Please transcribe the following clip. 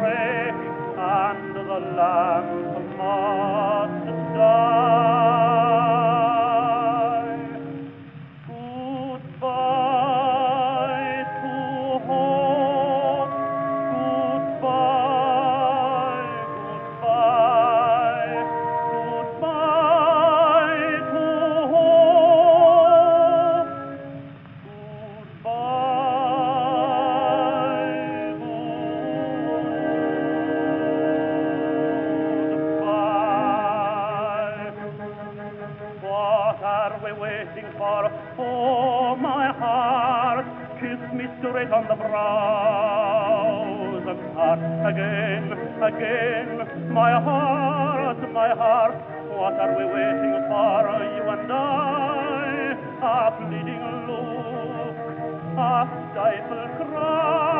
break, and the lamp must die. Goodbye to hope, goodbye, goodbye, goodbye to hope, goodbye. What are we waiting for? Oh, my heart, kiss me straight on the brows and start again, again. My heart, what are we waiting for? You and I, a pleading look, a stifled cry.